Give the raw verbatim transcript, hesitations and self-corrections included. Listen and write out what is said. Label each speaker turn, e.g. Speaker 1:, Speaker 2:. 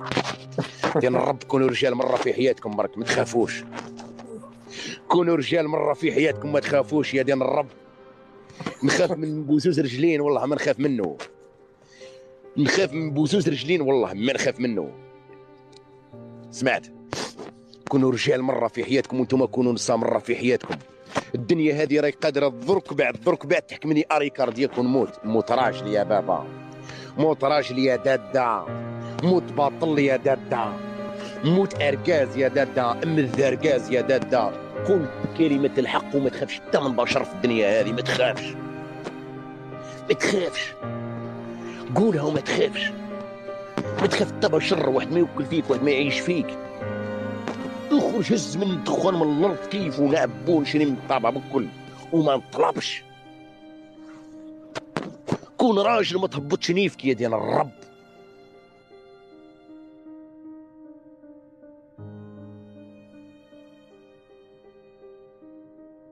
Speaker 1: ديال الرب كونوا رجال مره في حياتكم برك ما تخافوش. كونوا رجال مره في حياتكم ما تخافوش يا دين الرب. نخاف من بوزوز رجلين والله ما نخاف منه. نخاف من بوزوز رجلين والله ما نخاف منه. سمعت؟ كونوا رجال مره في حياتكم وانتم كونوا نساء مره في حياتكم. الدنيا هذه راهي قادره تضرك بعد ضرك بعد تحكمني اريكار ديالك ونموت. موت راجل يا بابا، موت راجل يا دادا، موت باطل يا دادا، موت اركاز يا دادا، ام الذركاز يا دادا. قل كلمه الحق وما تخافش حتى من بشر في الدنيا هذه. ما تخافش ما تخافش، قولها وما تخافش. ما تخاف حتى بشر، واحد ما يوكل فيك، واحد ما يعيش فيك. اخرج هز من الدخان من الارض كيف ونعبو ونشري من الطابع بالكل وما نطلبش. كون راجل ما تهبطش نيفك يا ديال الرب.